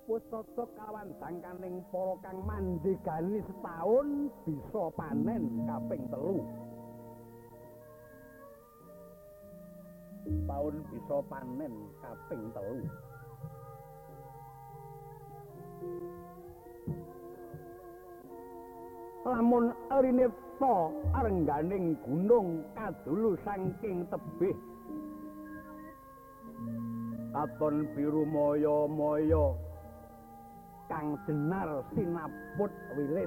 Pusaka kawan jangkaning para kang mandhegani setahun bisa panen kaping 3. Setahun bisa panen kaping 3. Lamun rineta arengganing gunung kadulu saking tebih katon biru moyo-moyo kang jenar sinaput wilis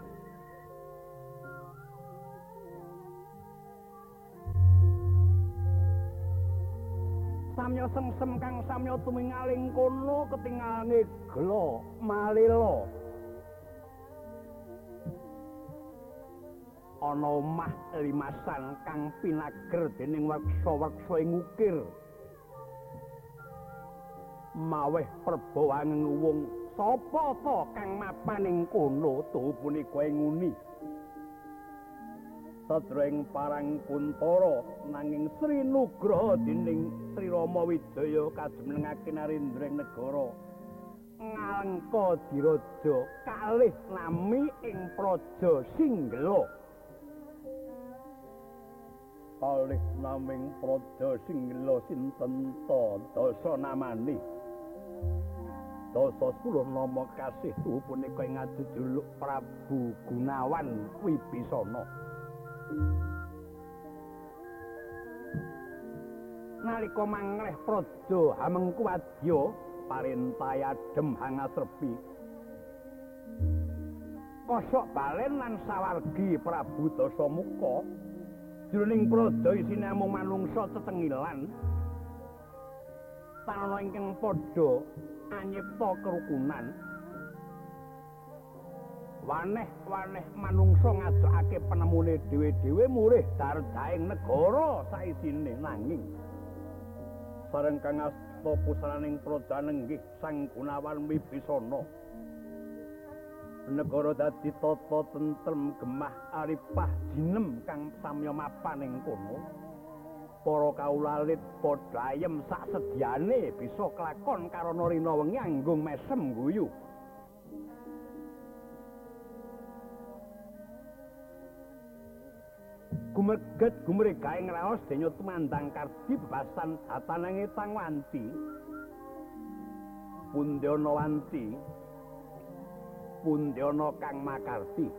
samya sengsem kang samya tumingaling kono ketingal ngeglo malila ana omah limasan kang pinager dening werksa-werksa ing ukir maweh perbawangen wong sapa ta kang mapan ing kono tuhu punika ing nguni sadreng parang kuntara nanging Sri Nugraha dening Sri Rama Wijaya kajumenengake narendreng negara ngalengka diraja kalih nami ing praja Singgela kalih naming praja Singgela sinten ta dasa namane dasa 10 nama kasih tuhu punika ing ajejuluk Prabu Gunawan Wibisana nalika mangleh praja Hamengkuwadya parentah adhem hangasrepi kosok balen lan sawargi Prabu Dasamuka jroning praja isine mung manungsa tetengilan tanana ingkang padha anyipta kerukunan waneh-waneh manungsa ngajakake penemune dhewe-dhewe murih darjaing negara saisine nanging sareng kang asta pusananing praja nenggih Sang Gunawan Wibisana negara dadi tata tentrem gemah aripah jinem kang samya mapan ing kono para kaulalit padha ayem sak sedyane bisa kelakon karana rina wengi anggung mesem guyu gumeget gumregaing raos denya tumandang kardi bebasan hatanange Tangwanti Pundyana Wanti Pundyana kang makarti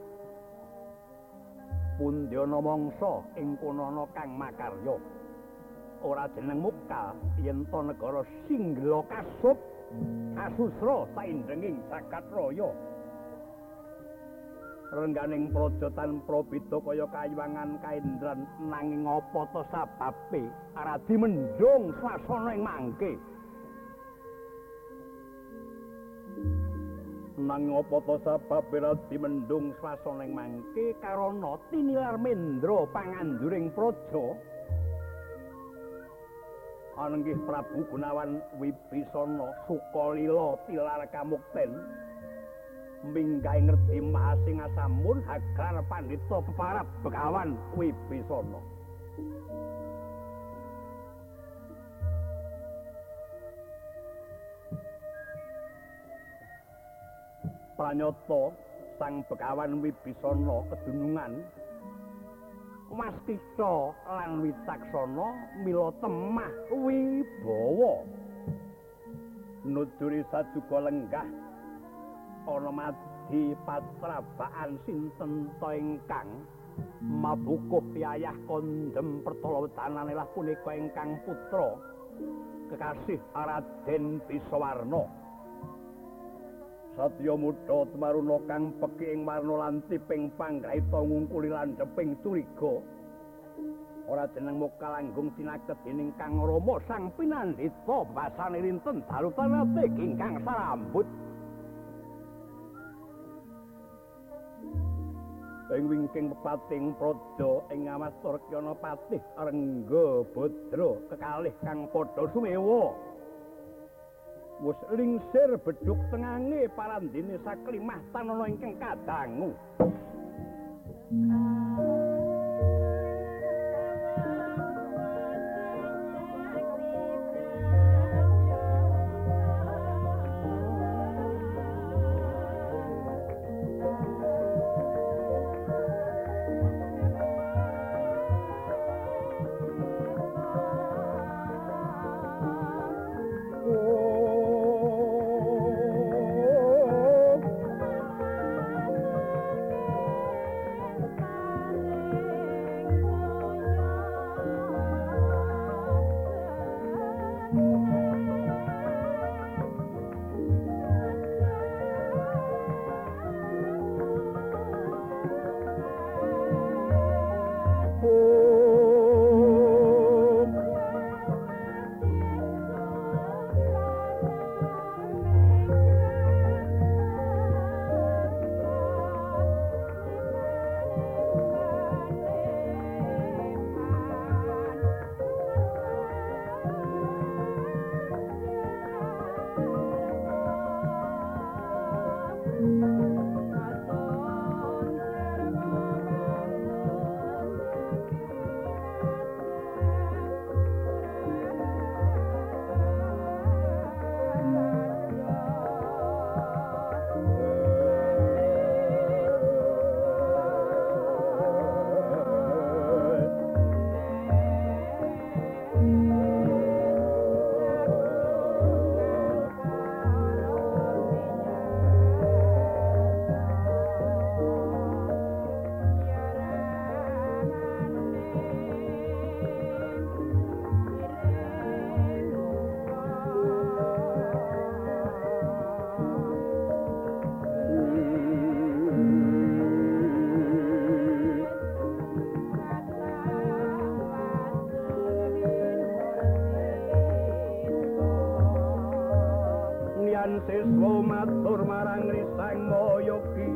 Pundyana mangsa ing kono kang makarya ora jeneng muka yen to negara Singgela kasub kasusra saindenging jagat raya rengganing praja tanpa beda kaya kayiwangan kaendran nanging apa to sababe aradi mendung swasana ing mangke nanging apa to sababe aradi mendung swasana ing mangke karana tinilar mendra panganduring praja anenggih Prabu Gunawan Wibisana Sukalila tilar kamukten minggahe ngerti mahasing asamun hagar pandhita peparab Begawan Wibisana pranyata Sang Begawan Wibisana kedunungan wastika lan wicaksana mila temah wibawa nuduri sajuga lenggah ana madi patrabaan sinten ta ingkang mabukuh piyayah kondhem pertala wedanane lah punika ingkang putra kekasih Raden Bisawarna Satya Muda Tmaruna kang peki ing warna lan tiping panggraita ngungkuli landheping curiga ora jeneng muka langgung tinaket dening Kang Rama Sang Pinandhita basane rinten dalutanate ingkang sarambut ing wingking pepating praja ing Ngamasturkyana Patih Rengga Badra kekalih kang padha sumewa wis lingsir bedhug tengange parandene saklimah tanana ingkang kadangu matur marang Risang Mayogi.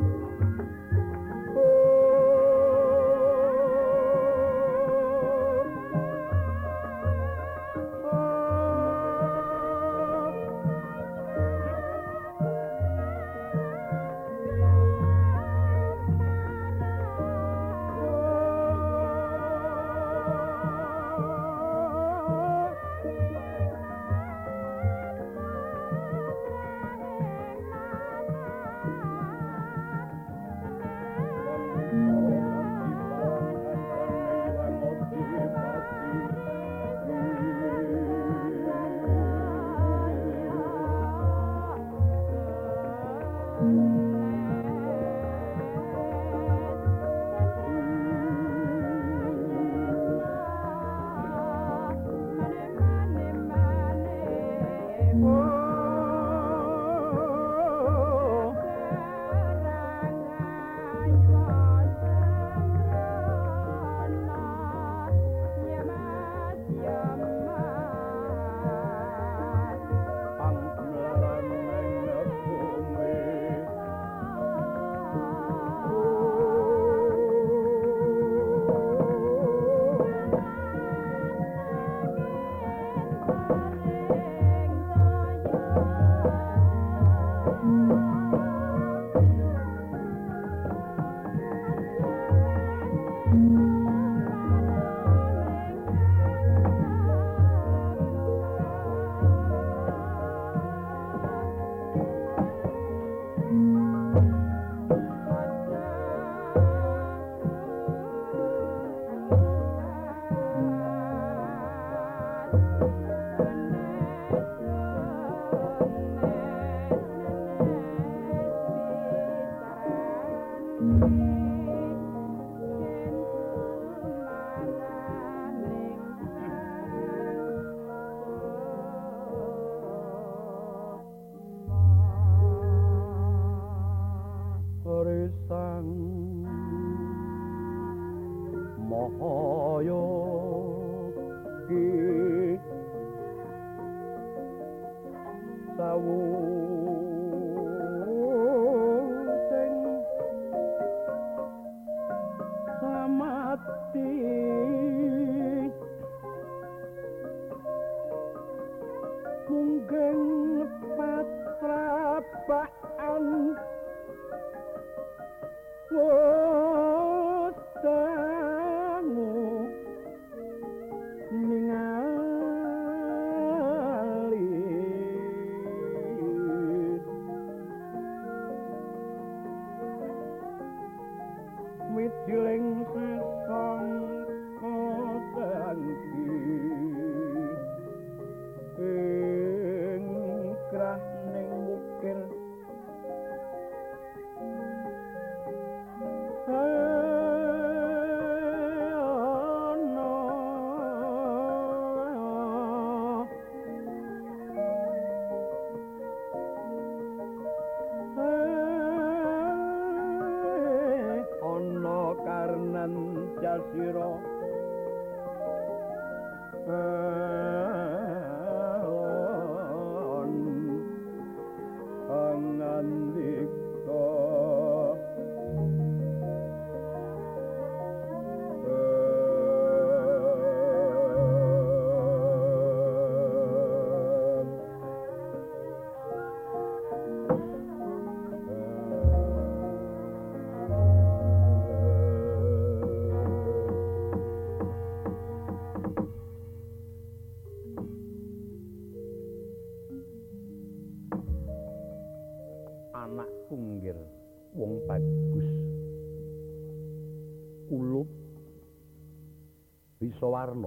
Warna.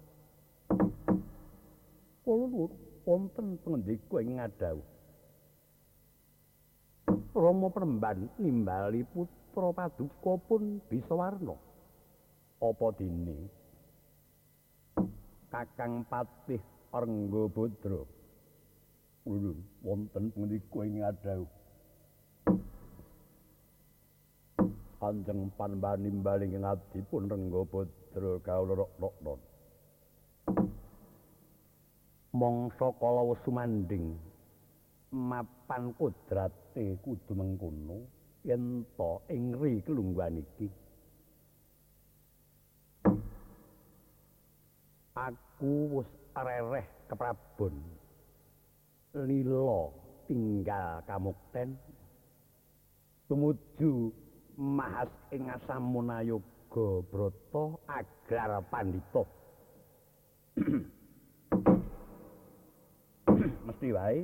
Kula nuwun wonten pangandika ing ngadhawuh. Rama Premban nimbali putra paduka pun bisa warna. Apa dene Kakang Patih Renggabodra. Kula wonten pangandika ing ngadhawuh. Kanjeng Panembahan nimbaling ing adipun Renggabodra kawula Ratna. Mangsa kala sumanding mapan kodrate kudu mengkono yen to ing ri kelungguhan iki aku wis rereh keprabon lila tinggal kamukten tumuju mahas ing Asamunayoga Brata Agrar Pandhita mesti wae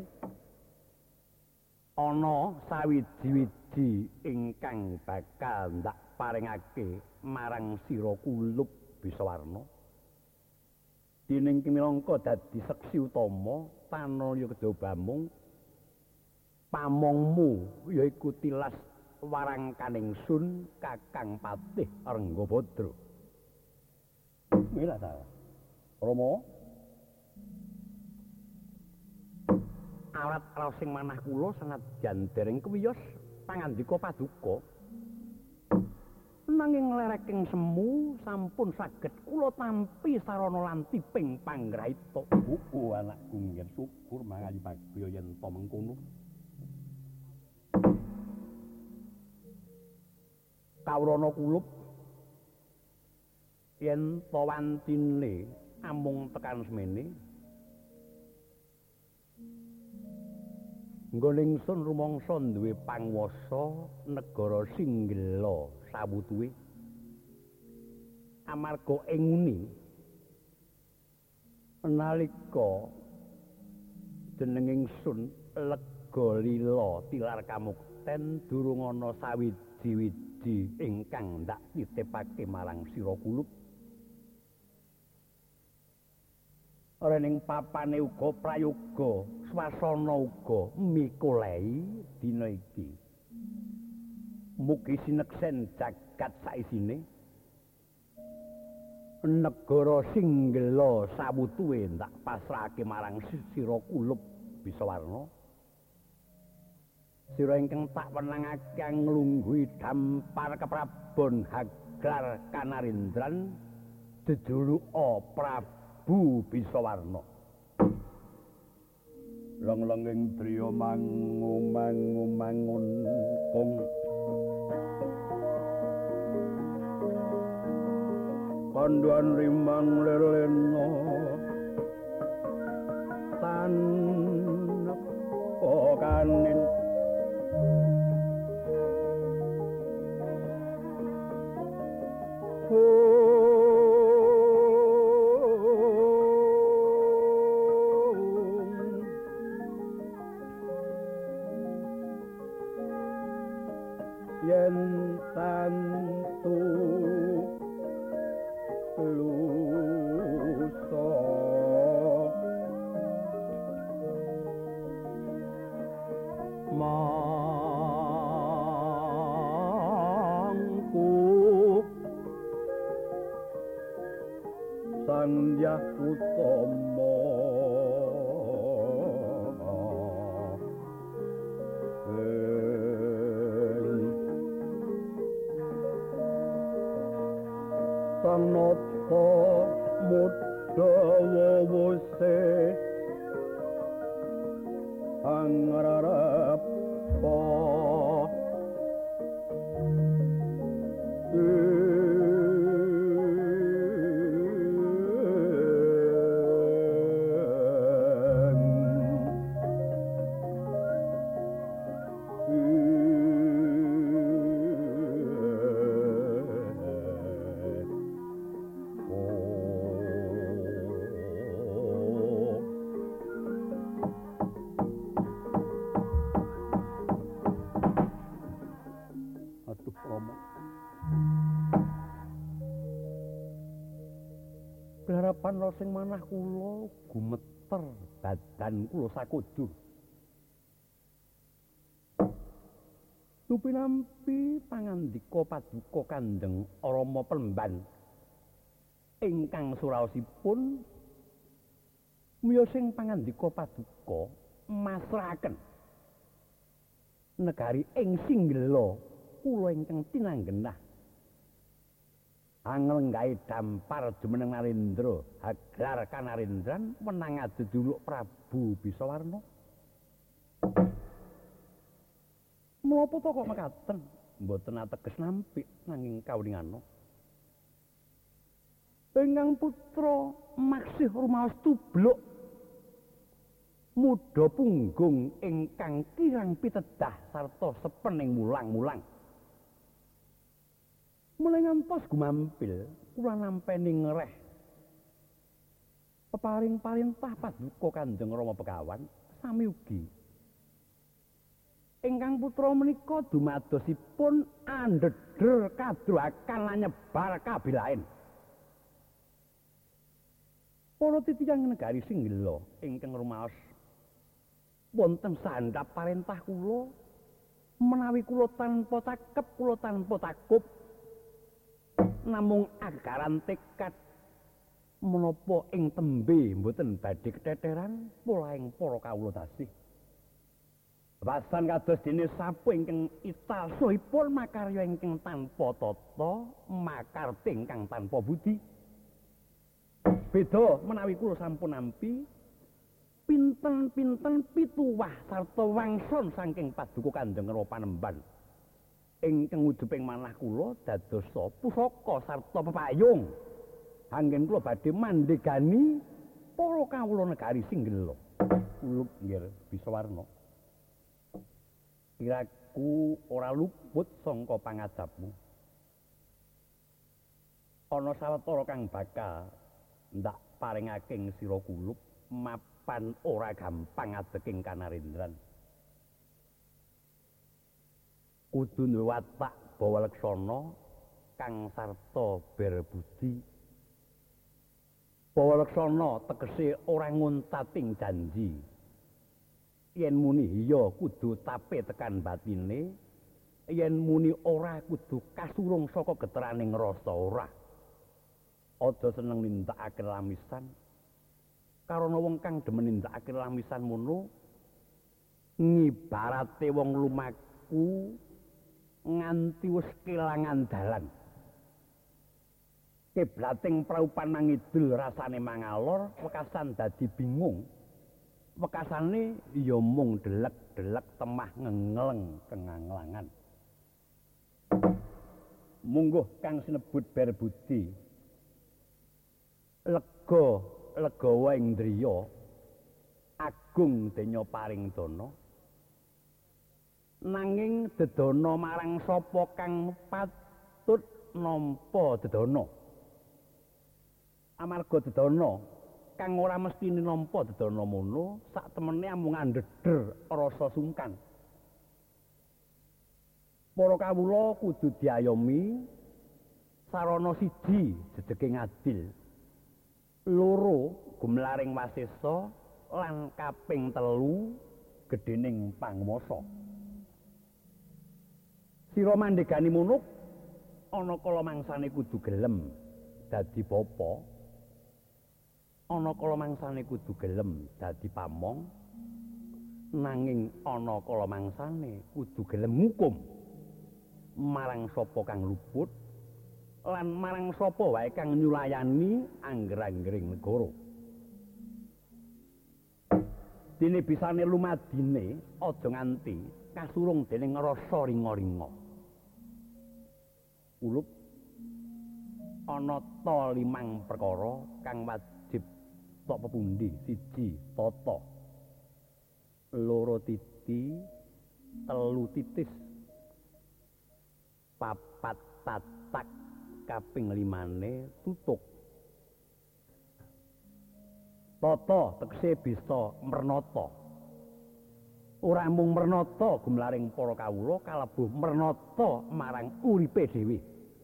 ana sawiji-wiji ingkang bakal ndak paringake marang sira Kulup Bisawarna dening kimilangka dadi seksi utama panaya kedobamung pamongmu yaiku tilas warangkaning sun Kakang Patih Renggabadra mila ta Rama awrat raos sing manah kula senadyan dereng kewiyos pangandika paduka nanging lereking semu sampun saged kula tampi sarana lan tiping panggrahita anakku nggih syukur mangayu bagya yen to mengkono kawrana kulup yen to wantine amung tekan semene nggon ingsun rumangsa duwe panguwasa negara Singgela sawutuhe amarga enguni nalika jeneng ingsun lega lila tilar kamukten durung ana sawiji-wiji ingkang ndak nitipake marang sira Kulup rening papane uga prayoga swasana uga mikolai dina iki mugi sineksen jagat saisine negara Singgela sawutuhe ndak pasrahake marang sira Kulup Bisawarna sira ingkang tak wenangake nglungguhi dampar keprabon Haglar Kanarindran jejuluka Prabu Bisawarna long-longing driya mangun kong kanduan rimang lelena tanep pokanin yen tantu lusa mangku sandyah utama sanapa mudawa wuse angrarep harapan sing manah kula gumeter badan kula sakudur Tupinampi pangandika paduka Kandeng Rama Plemban ingkang suraosipun miyosing pangandika paduka masrahaken negari ing Singgela kula ingkang tinanggenah angel gawe dampar jumeneng Narendra Haglar Kanarindran menang aduduluk Prabu Bisawarna Menapa to kok mekaten? Mboten ateges nampik nanging kawulingana. Ingkang putra maksih rumaos tubluk muda punggung ingkang kirang pitedah sarta sepening mulang-mulang. Mulai ngantos gumampil kula nampi ngreh peparing parintah paduka Kanjeng Rama Begawan sami ugi ingkang putra menika dumadosipun andhedher kadruakan lan nyebar kabilaen. Para titiyang negari Singgila ingkang rumaos wonten sandhap parentah kula menawi kula tanpa cakep kula tanpa takup namung agaran tekad menapa ing tembe mboten badhe keteteran polaing para kawula tasih. Wasan kados dene sapu ingkang ital sohipun makarya ingkang tanpa tata makarti ingkang tanpa budi. Beda menawi kula sampun nampi pinten-pinten pituwah sarta wangson saking paduka Kanjeng Rama Panembahan ingkang wujuping manah kula dados pusaka sarta pepayung anggen kula badhe mandhegani para kawula negari Singgila. Kulup nggih bisa warna. Kiraku ora luput sangka pangadapmu. Ana sawetara kang bakal ndak paringake ing sira kulup mapan ora gampang adeking kanarendran. Kudu duwe watak bawaleksana kang sarta berbudi. Bawaleksana tegese ora nguntating janji. Yen muni iya kudu tape tekan batine, yen muni ora kudu kasurung saka geteraning rasa ora. Aja seneng nindakake lamisan. Karana wong kang demen nindakake lamisan mono ngibarate wong lumaku nganti wis kelangan dalan. Kiblating praupan mangidul rasane mangalor, wekasan dadi bingung. Wekasane ya mung delek-delek temah ngengleng kenganglangan. Mungguh kang sinebut berbudi. Legawa ing driya agung denya paring dana. Nanging dedana marang sapa kang patut nampa dedana. Amarga dedana kang ora mesti nampa dedana mono sak temene amung andhedher rasa sungkan. Para kawula kudu diayomi sarana siji jejeking adil. Loro gumlaring wasesa lan kaping telu gedhening pangmasa. Sira mandhegani munuk ana kala mangsane kudu gelem dadi bapa. Ana kala mangsane kudu gelem dadi pamong. Nanging ana kala mangsane kudu gelem ngukum marang sapa kang luput lan marang sapa wae kang nyulayani angger-anggering negara. Dene bisane lumadine aja nganti kasurung dening rasa ringa-ringa. Ulup ana ta 5 perkara kang wajib tok pepundi. 1 tata, 2 titi, 3 titis, 4 tatak, kaping 5 tutuk. Tata tegese bisa mernata. Ora mung mernata gumlaring para kawula kalebu mernata marang uripe dhewe.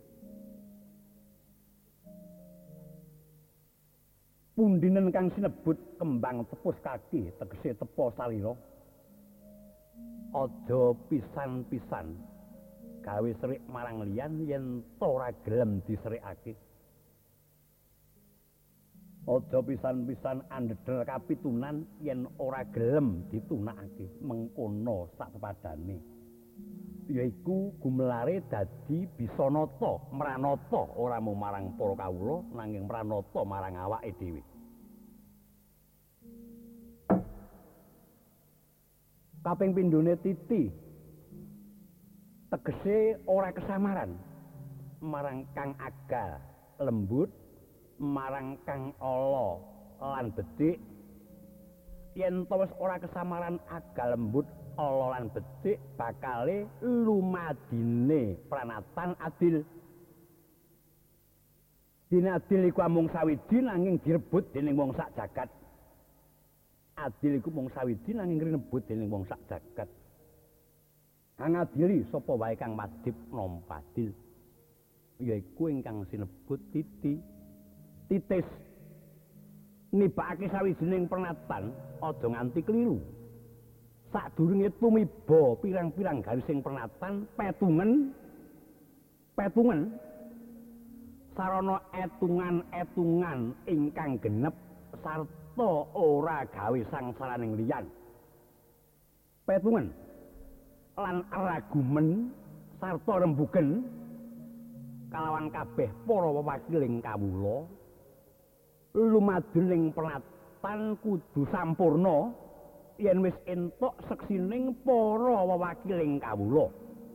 Pundinen kang sinebut kembang tepus kaki tegese tepa salira. Aja pisan-pisan gawe serik marang liyan yen ta ora gelem diserikake. Aja pisan-pisan andhedher kapitunan yen ora gelem ditunakake. Mengkono sak pepadane. Yaiku gumlare dadi bisa nata, mranata ora mung marang para kawula nanging mranata marang awake dhewe. Kaping pindhone titi tegese ora kesamaran marang kang agal lembut marang kang ala lan becik yen to wis ora kesamaran agal lembut ala lan becik bakale lumadine pranatan adil. Dene adil iku mung sawiji nanging direbut dening wong sak jagat. Adil iku mung sawiji nanging rinebut dening wong sak jagat. Kang adili sapa wae kang wajib nampa adil. Yaiku ingkang sinebut titi. Titis nibakake sawijining pernatan aja nganti kliru. Sadurunge tumiba pirang-pirang garising pernatan petungan sarana etungan-etungan ingkang genep sarta ora gawe sangsaraning liyan. Petungan lan ragumen sarta rembugen kalawan kabeh para wewakiling kawula lumadhening pernatan kudu sampurna yen wis entuk seksining para wewakiling kawula.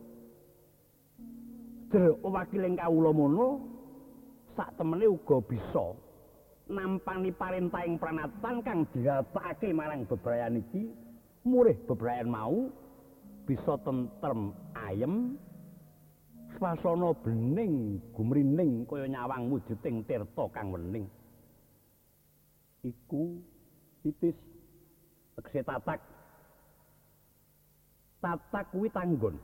Jer wewakiling kawula mono sak temene uga bisa nampani parentahing pranatan kang diratakake marang bebrayan iki murih bebrayan mau bisa tentrem ayem swasana bening gumrining kaya nyawang wujuding tirta kang wening. Iku titis tegese tatak. Tatak kuwi tanggon.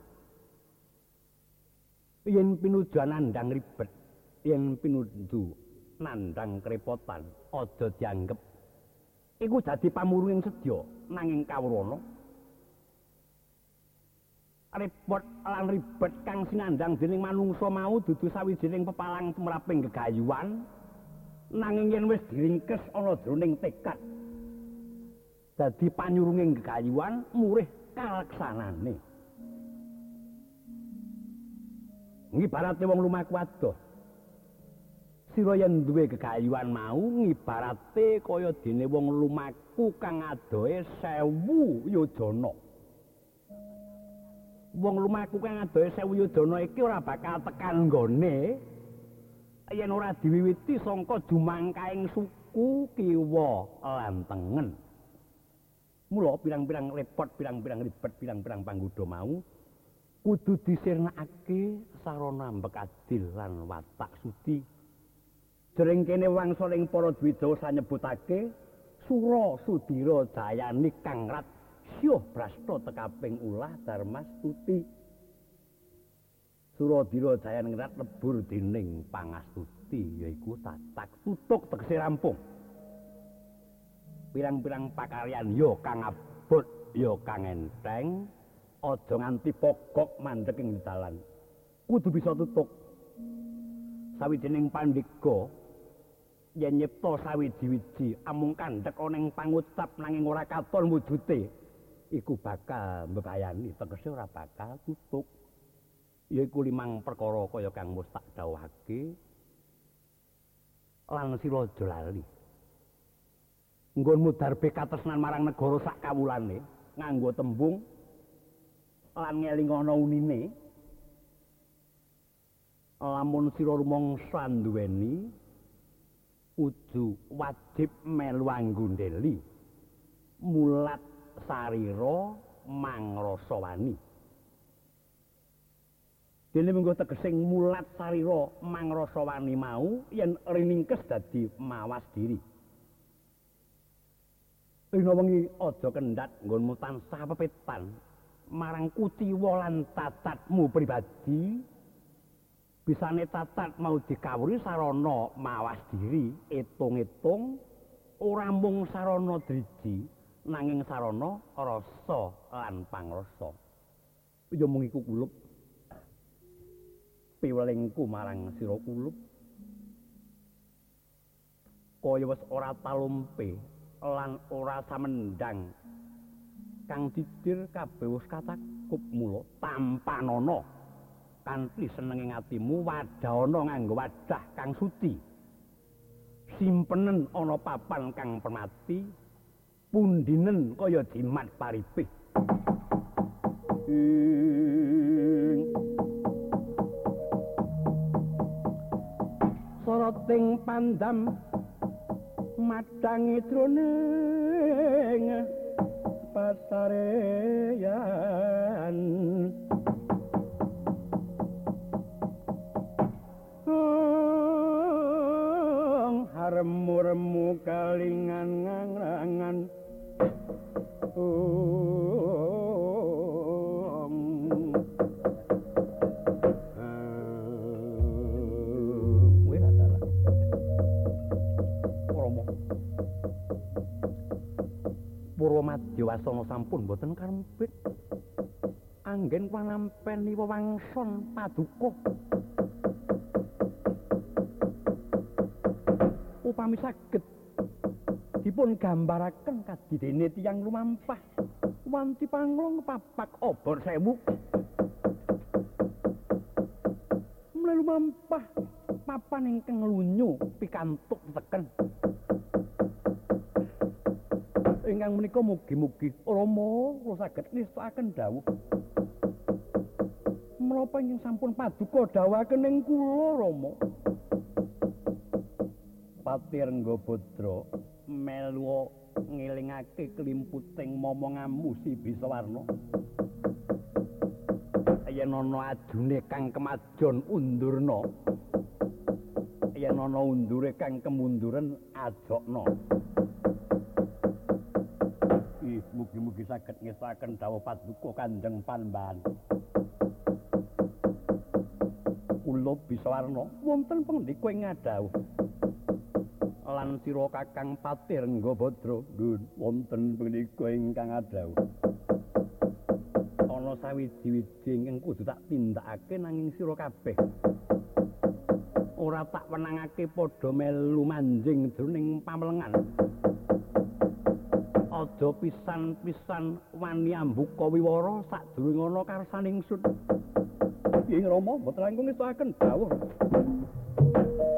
Yen pinuju nandhang ribet, yen pinuju nandhang kerepotan, aja dianggep iku dadi pamurunging sedya nanging kawrana. Repot lan ribet kang sinandhang dening manungsa mau dudu sawijining pepalang tumraping gegayuhan nanging yen wis diringkes ana jroning tekad dadi panyurunging gegayuhan murih kaleksanane. Ngibarate wong lumaku adoh sira yen duwe gegayuhan mau ngibarate kaya dene wong lumaku kang adohe 1000 yodana. Wong lumaku kang adohe 1000 yodana iki ora bakal tekan nggone yen ora diwiwiti sangka jumangkaing suku kiwa lan tengen. Mula pirang-pirang repot, pirang-pirang ribet, pirang-pirang panggoda mau kudu disirnakake sarana mbek adil lan watak sudi. Jering kene wangsaling para Dwija sanyebutake Sura Sudira Jayani kang rat syuh brasta tekaping ulah Darmastuti. Suradira Jayani rat lebur dening pangastuti yaiku tatak tutuk tegese rampung. Pirang-pirang pakaryan ya kang abot ya kang enteng aja nganti pokok mandheg ing dalan. Kudu bisa tutuk. Sawijining pandega yen nyipta sawiji-wiji amung kandhek ana ing pangucap nanging ora katon wujude iku bakal mbebayani tegese ora bakal tutuk. Yaiku 5 perkara kaya kang mus tak dawuhake lan sira aja lali. Nggonmu darbe katresnan marang negara sak kawulane nganggo tembung lan ngelingana unine. Lamun sira rumangsa duweni uju wajib melu anggondeli mulat sarira mangrasa wani. Dene mengko tegesing mulat sarira mangrasa wani mau yen riningkes dadi mawas diri. Rina wengi aja kendhat nggonmu tansah pepetan marang kuciwa lan tatatmu pribadi. Bisane tatat mau dikawuri sarana mawas diri, etung-etung ora mung sarana driji nanging sarana rasa lan pangrasa. Ya mung iku kulup piwelingku marang sira kulup. Kaya wis ora talumpe lan ora samendang kang didir kabeh wis katakup mula tampanana kanthi senenging atimu wadahana nganggo wadah kang suci simpenen ana papan kang permati pundinen kaya jimat paripih sing pandam madangi jroning pasareyan haremu-remu kalingan ngangrangan Purwomadya wasana sampun boten karempit anggen panampeni wewangson paduka upami saged dipun gambaraken kadidene tiyang lumampah wanci panglong papak obor sewu mlayu lumampah papan ingkang lunyu pikantuk teken ingkang menika mugi-mugi Rama kula saged nistakaken dawuh menapa ingkang sampun paduka dawuhaken ing kula Rama Pati Renggabodra melu ngelingake klimputing momongamu si Bisawarna yen ana ajune kang kemajon undurna yen ana undure kang kemunduran ajokna mugi-mugi saged ngestaken dawuh paduka Kanjeng Panembahan. Kula Bisawarna wonten pangandika ing ngadhawuh. Lan sira Kakang Pati Renggabodra wonten pangandika ingkang ngadhawuh. Ana sawiji-wiji ingkang kudu tak tindakake nanging sira kabeh ora tak wenangake padha melu manjing jroning pamelengan. Aja pisan-pisan wani ambuka wiwara sadurunge ana karsaning ingsun. Nggih Rama, boten langkung ngestokaken dawuh.